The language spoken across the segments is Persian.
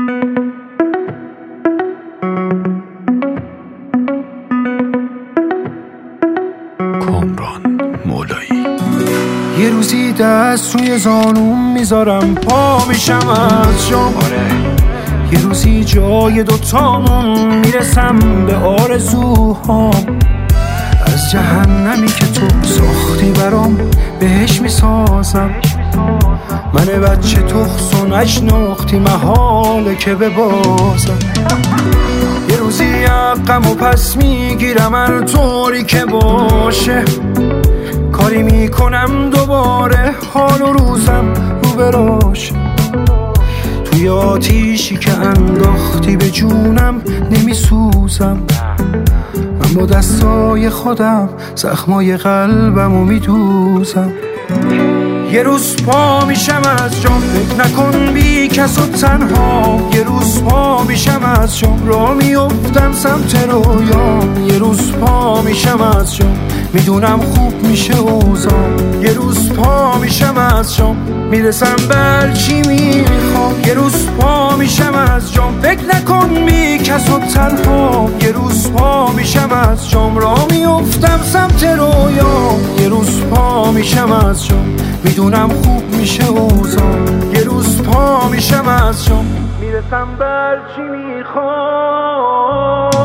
کامران مولایی. یه روزی دست روی زانوم میذارم، پا میشم از جام. یه روزی جای دوتامون میرسم به آرزوهام. از جهنمی که تو ساختی برام بهش میسازم. من بچه تخص و نشناختی، محاله که ببازم. یه روزی حقم و پس میگیرم هر طوری که باشه. کاری میکنم دوباره حال و روزم رو براش. توی آتیشی که انداختی به جونم نمیسوزم. من با دستای خودم زخمای قلبمو میدوزم. یه روز پا میشم از جام، فکر نکن بی کس و تنها. یه روز پا میشم از جام، را میافتم سمت رویام. یه روز پا میشم از جام، میدونم خوب میشه اوضاع. یه روز پا میشم از جام، میرسم بر چی میخوام. یه روز پا میشم از جام، فکر نکن بی کس و تنها. یه روز پا میشم از جام، را میافتم سمت رویام. یه روز پا میشم از جام، میدونم خوب میشه اوضاع. یه روز پا میشم از جام، میرسم بر چی میخوام.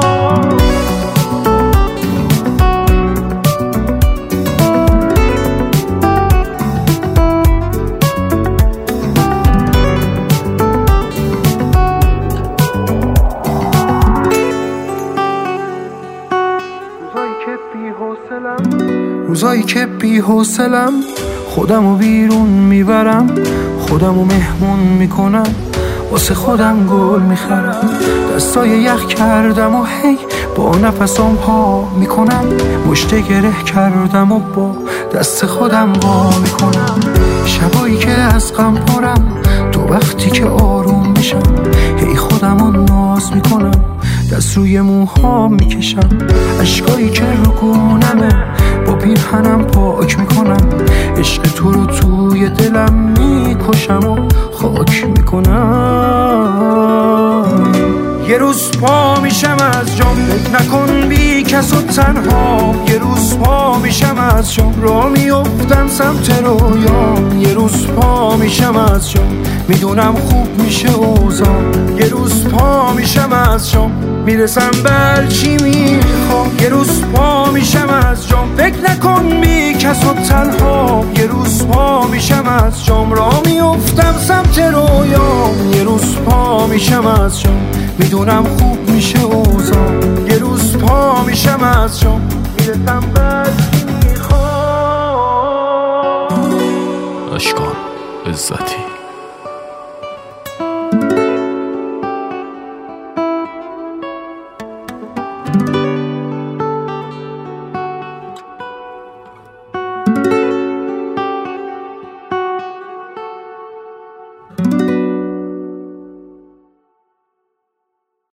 روزایی که بی حوصلم، خودمو بیرون میبرم. خودمو مهمون میکنم، واسه خودم گل میخرم. دستای یخ کردم و هی با نفسام پا میکنم. مشت گره کردم و با دست خودم وا میکنم. شبایی که از غم پرم، تو وقتی که آروم میشم، هی خودمو ناز میکنم. دست روی موهام میکشم، اشکایی که رو گونمه با پیرهنم پاک میکنم. عشق تو رو توی دلم میکشم و خاک میکنم. یه روز پا میشم از جام، فکر نکن بی کس و تنها. یه روز پا میشم از جام، را میافتم سمت رویام. یه روز پا میشم از جام، میدونم خوب میشه اوضاع. یه روز پا میشم از جام، میرسم بر چی میخوام. یه روز پا میشم از جام، فکر نکن بی کس و تنها. یه روز پا میشم از جام، را میافتم سمت رویام. یه روز پا میشم از جام، میدونم خوب میشه اوضاع. یه روز پا میشم از جام، میرسم بر چی میخوام. اشکان عزتی.